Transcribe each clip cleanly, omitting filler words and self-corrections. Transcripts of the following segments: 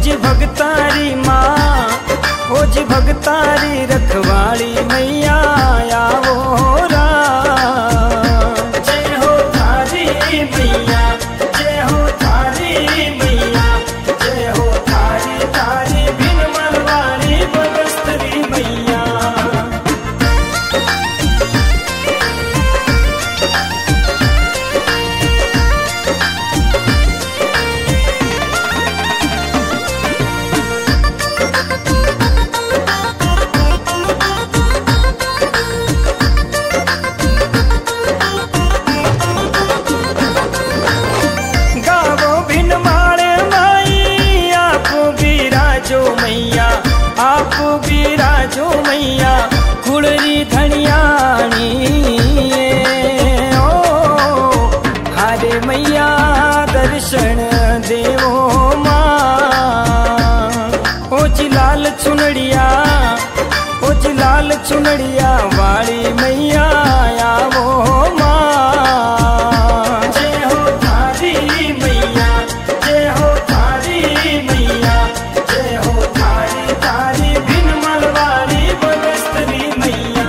जी भगतारी माँ, ओ जी भगतारी रखवाली मैया आवो राम। जय हो थारी मैया, जय हो थारी मैया, जय हो थारी थारी बिन मलवारी बगस्तरी मैया। आप बिराजो मैया कुड़री धनियाणी, ओ हरे मैया दर्शन देवो माँ। ओ जी लाल चुनड़िया, ओ जी लाल चुनड़िया वाली मैया आवो माँ। जय हो थारी मैया, जय हो थारी मैया, जय हो थारी थारी बिन मलवारी बगस्तरी मैया।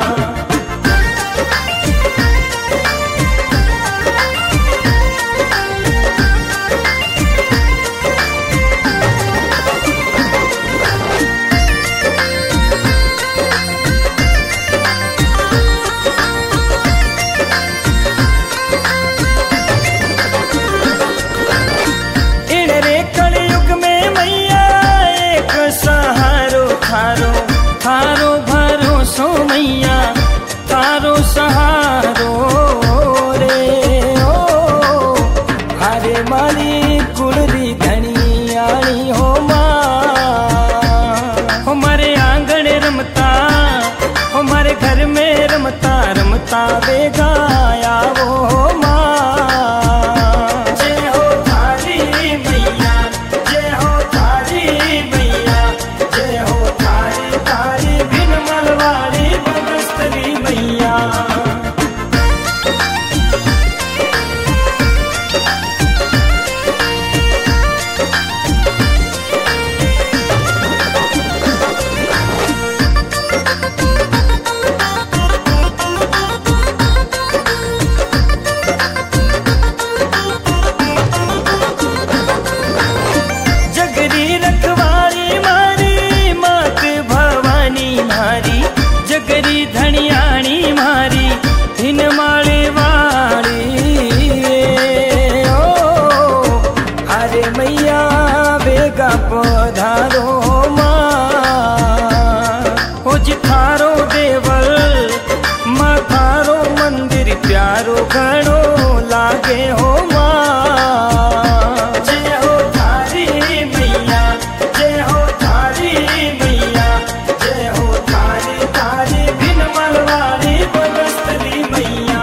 थारो भरोसो मैया, थारो सहारो रे, ओ हरे माली कुलरी धनियाणी हो माँ। हमारे आंगन रमता, हमारे घर में रमता रमता बेगा आवो माँ। जय हो थारी मैया, जय हो थारी मैया, जय हो थारी थारी बिन मलवारी बगस्तरी मैया। जगरी रखवाली मारी मात भवानी मारी, जगरी धनियाणी मारी हिन माले वाली, ओ हरे मैया बेगा पधारो माँ। ओ जी थारो देवल माँ, थारो मंदिर प्यारो घणो लागे हो माँ। जय हो थारी मैया, जय हो थारी मैया, जय हो थारी थारी बिन मलवारी बगस्तरी मैया।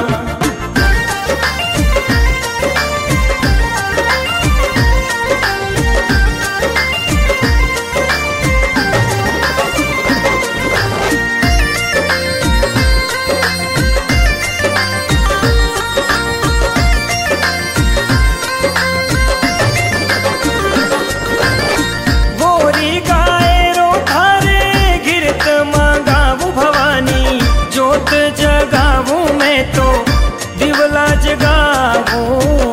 गोरी गाय रो थारे गिरत मांगावू भवानी, जोत जगावू मैं तो दिवला जगावू,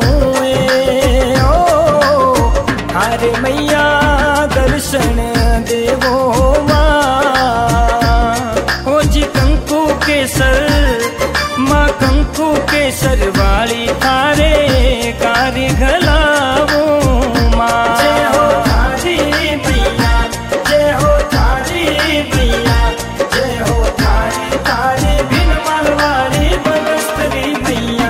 ओ हरे मैया दर्शन देवो माँ। ओ जी कंकु केसर माँ, कंकु केसर वाली थारे कारी घलावो माँ। जय हो थारी मैया, जय हो थारी मैया, जय हो थारी थारी बिन मलवारी बगस्तरी मैया।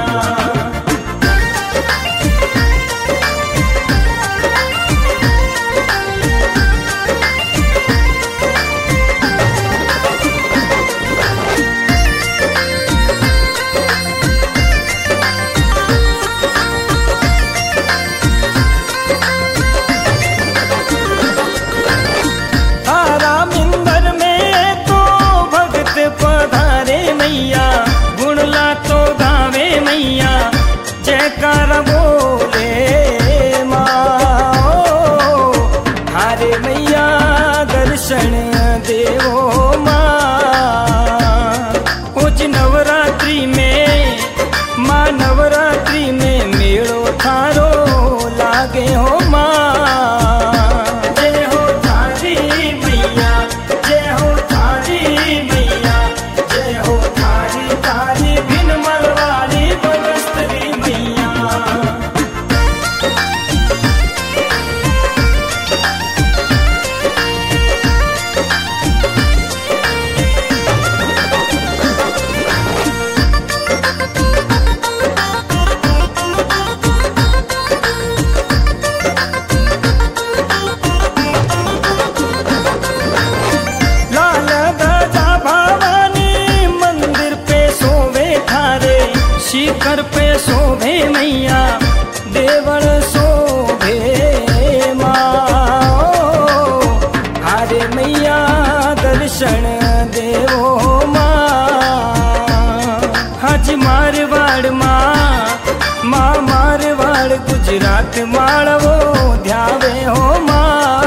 जयकार बोले माँ, हारे मैया दर्शन देवो माँ। उज नवरात्रि में माँ, नवरात्रि में मेड़ो थारो लागे हो माँ। जय हो थारी मैया, जय हो थारी मैया, जय हो थारी थारी बिन मलवारी बगस्तरी मैया। शिखर पे शोभे मैया, देवल शोभे माँ। हारे मैया दर्शन देवो माँ। हज मारवाड़ माँ मारवाड़ गुजरात माळवो ध्यावे हो माँ।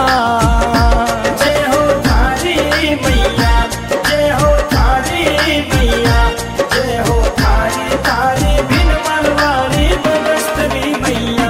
जय हो थारी मैया, जय हो थारी मैया, जय हो थारी थारी बिन मलवारी बगस्तरी मैया।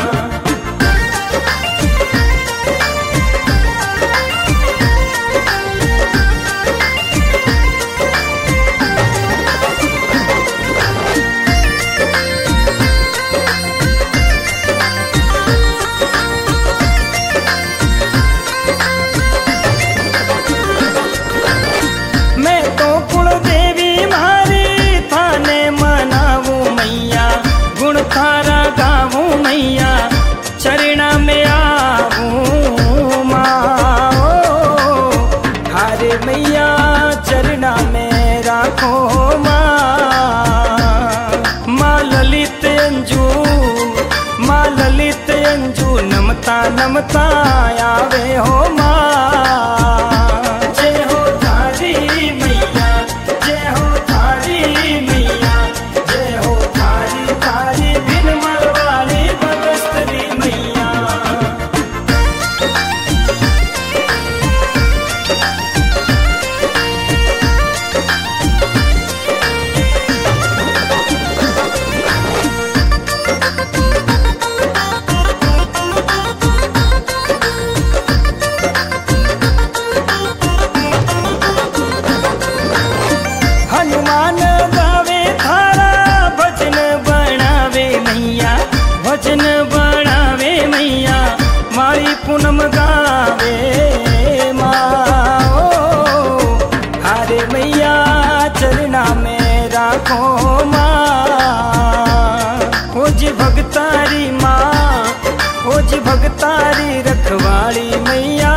मैं तो कुल देवी मारी थाने मनावू मैया, गुण थारा गावू मैया, चरणा में आवू माँ। हारे मैया चरणा में राखो माँ। माँ ललित अंजू, माँ ललित अंजू नमता नमता आवे हो माँ। जय हो थारी मैया, जय हो थारी मैया, जय हो थारी थारी बिन मलवारी बगस्तरी मैया। हनुमान गावे थारा भजन बनावे मैया, भजन बनावे मैया, मारी पूनम गावे माँ। हारे मैया चरना में राखो माँ। ओज भगतारी माँ, ओज भगतारी रखवाली मैया।